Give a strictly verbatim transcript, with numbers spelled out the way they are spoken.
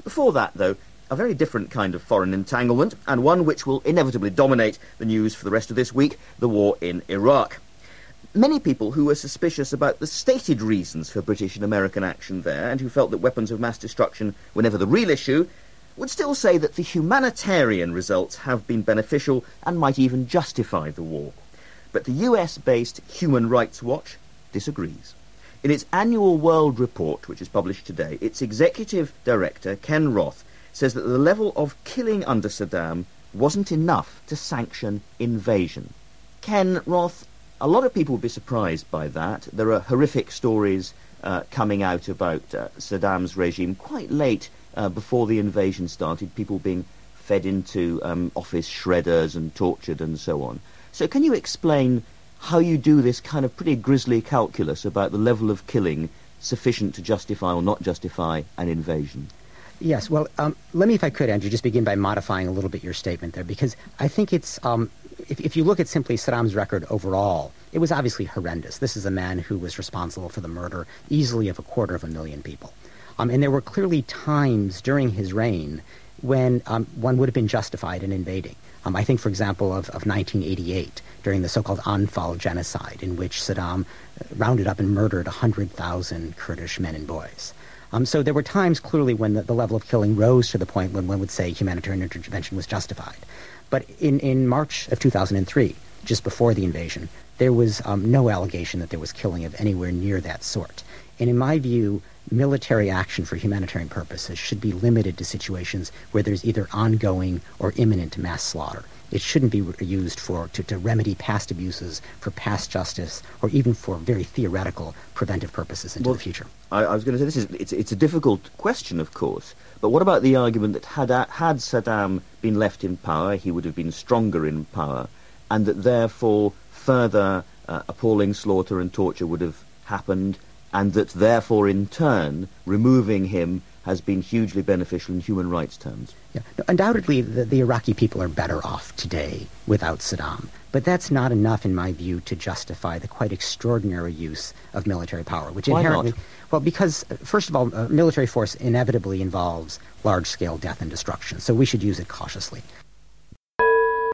Before that, though, a very different kind of foreign entanglement, and one which will inevitably dominate the news for the rest of this week, the war in Iraq. Many people who were suspicious about the stated reasons for British and American action there, and who felt that weapons of mass destruction were never the real issue, would still say that the humanitarian results have been beneficial and might even justify the war. But the U S-based Human Rights Watch disagrees. In its annual World Report, which is published today, its executive director, Ken Roth, says that the level of killing under Saddam wasn't enough to sanction invasion. Ken Roth, a lot of people would be surprised by that. There are horrific stories uh, coming out about uh, Saddam's regime quite late uh, before the invasion started, people being fed into um, office shredders and tortured and so on. So can you explain how you do this kind of pretty grisly calculus about the level of killing sufficient to justify or not justify an invasion? Yes, well, um, let me, if I could, Andrew, just begin by modifying a little bit your statement there, because I think it's, um, if, if you look at simply Saddam's record overall, it was obviously horrendous. This is a man who was responsible for the murder easily of a quarter of a million people. Um, and there were clearly times during his reign when um, one would have been justified in invading. Um, I think, for example, of, of nineteen eighty-eight, during the so-called Anfal genocide, in which Saddam rounded up and murdered one hundred thousand Kurdish men and boys. Um, so there were times, clearly, when the, the level of killing rose to the point when one would say humanitarian intervention was justified. But in, in March of two thousand three, just before the invasion, there was um, no allegation that there was killing of anywhere near that sort. And in my view, military action for humanitarian purposes should be limited to situations where there's either ongoing or imminent mass slaughter. It shouldn't be re- used for to, to remedy past abuses, for past justice, or even for very theoretical preventive purposes into well, the future. I, I was going to say this is it's, it's a difficult question, of course. But what about the argument that had had Saddam been left in power, he would have been stronger in power, and that therefore further uh, appalling slaughter and torture would have happened, and that therefore in turn removing him has been hugely beneficial in human rights terms? Yeah. No, undoubtedly, the, the Iraqi people are better off today without Saddam. But that's not enough, in my view, to justify the quite extraordinary use of military power. Which Why inherently, not? Well, because, uh, first of all, uh, military force inevitably involves large-scale death and destruction. So we should use it cautiously.